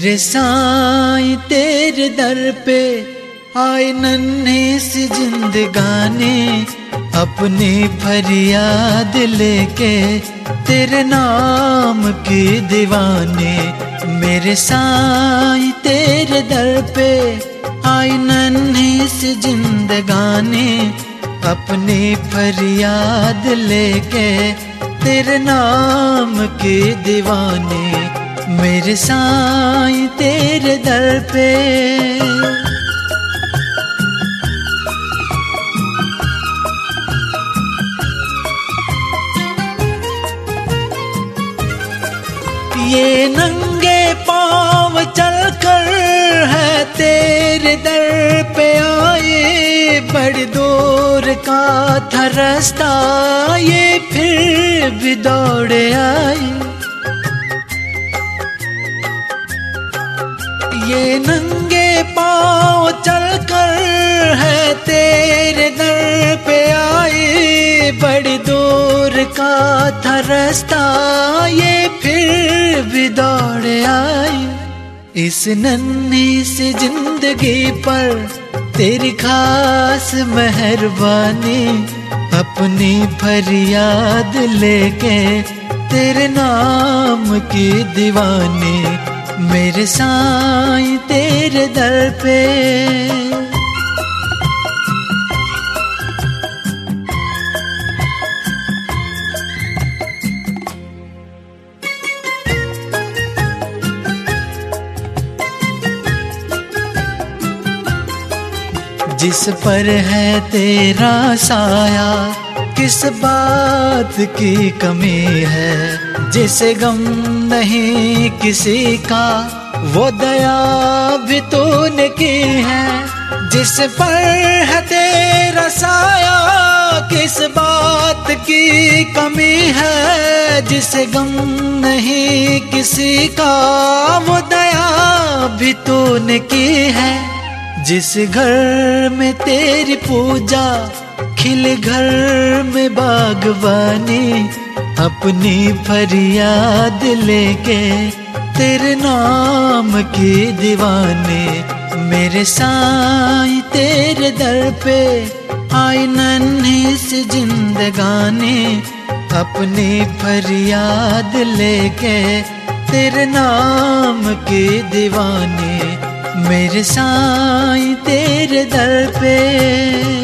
मेरे साईं तेरे दर पे आए नन्हे सी जिंदगानी, अपनी फरियाद लेके तेरे नाम की दीवानी। मेरे साईं तेरे दर पे आई नन्ही सी जिंदगानी, अपनी फरियाद लेके तेरे नाम की दीवानी। मेरे साईं तेरे दर पे ये नंगे पाँव चलकर है तेरे दर पे आए, बड़ी दूर का था रास्ता ये फिर भी दौड़े आए। ये नंगे पाँव चलकर है तेरे दर पे आए, बड़ी दूर का था रास्ता ये फिर भी दौड़े आए। इस नन्ही सी जिंदगी पर तेरी खास मेहरबानी, अपनी फरियाद लेके तेरे नाम की दीवानी। मेरे साईं तेरे दर पे जिस पर है तेरा साया किस बात की कमी है, जिसे गम नहीं किसी का वो दया भी तूने की है। जिस पर है तेरा साया किस बात की कमी है, जिसे गम नहीं किसी का वो दया भी तूने की है। जिस घर में तेरी पूजा खिले घर में बागवानी, अपनी फरियाद लेके तेरे नाम की दीवानी। मेरे साईं तेरे दर पे आई नन्ही सी जिंदगानी, अपनी फरियाद लेके तेरे नाम की दीवानी। मेरे साईं तेरे दर पे